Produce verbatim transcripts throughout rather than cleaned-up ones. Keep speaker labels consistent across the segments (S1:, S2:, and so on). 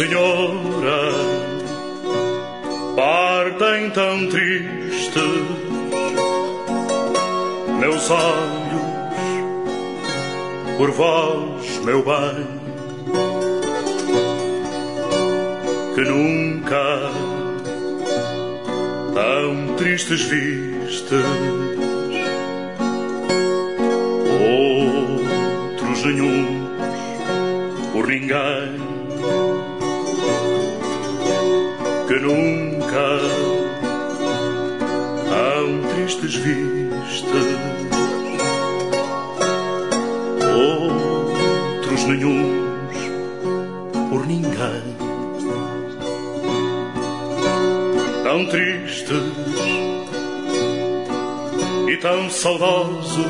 S1: Senhora, partem tão tristes meus olhos por vós, meu bem, que nunca tão tristes vistes outros nenhuns por ninguém, que nunca tão tristes vistes outros nenhuns por ninguém, tão tristes e tão saudosos,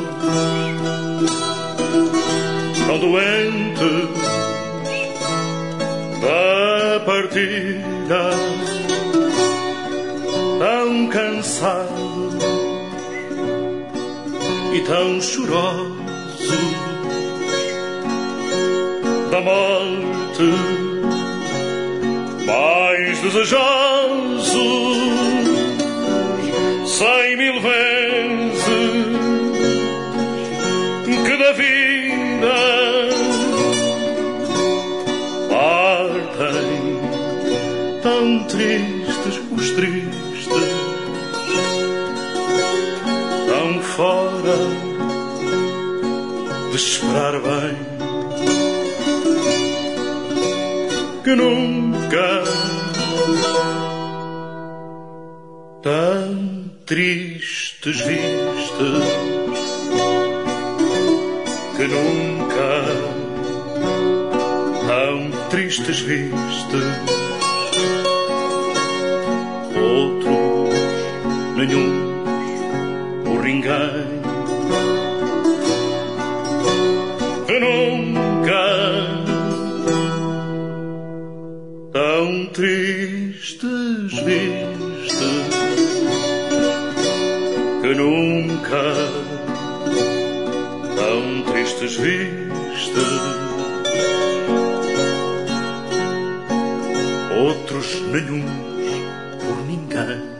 S1: tão doentes da partida, tão cansados e tão chorosos da morte, mais desejosos cem mil vezes que da vida partem tão tristes os tristes, tão fora de esperar bem, que nunca tão tristes vistes, que nunca tão tristes vistes outros nenhuns por ninguém, que nunca tão tristes vistes, que nunca tão tristes vistes outros nenhuns por ninguém.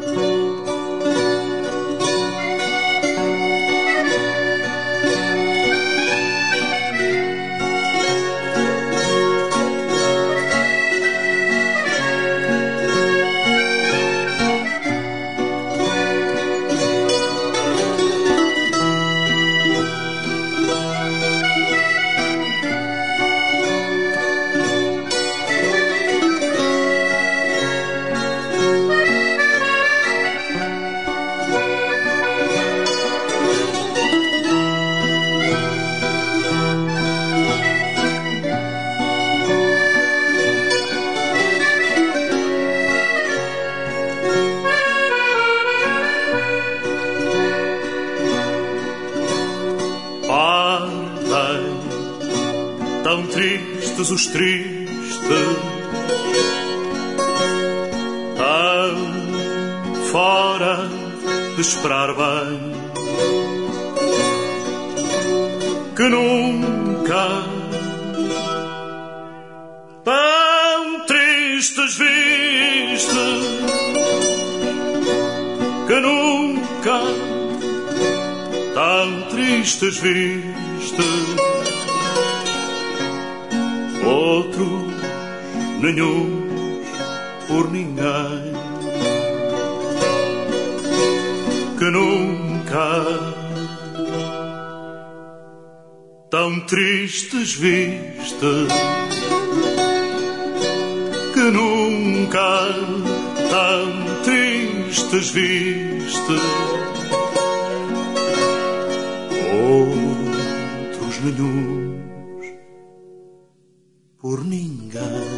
S1: Tão tristes os tristes, tão fora de esperar bem, que nunca tão tristes vistes, que nunca tão tristes vistes outros nenhuns por ninguém, que nunca tão tristes vistes, que nunca tão tristes vistes outros nenhuns por ninguém.